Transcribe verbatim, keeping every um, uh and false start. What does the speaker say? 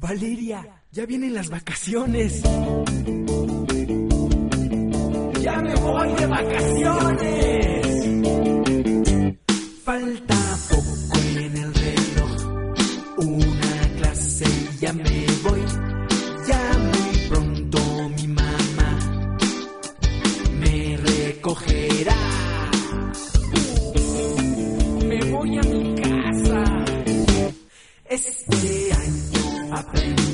Valeria, ya vienen las vacaciones. ¡Ya me voy de vacaciones! Falta poco en el reloj, una clase y ya me voy. Ya muy pronto mi mamá me recogerá. Me voy a mi casa. Este año aprendí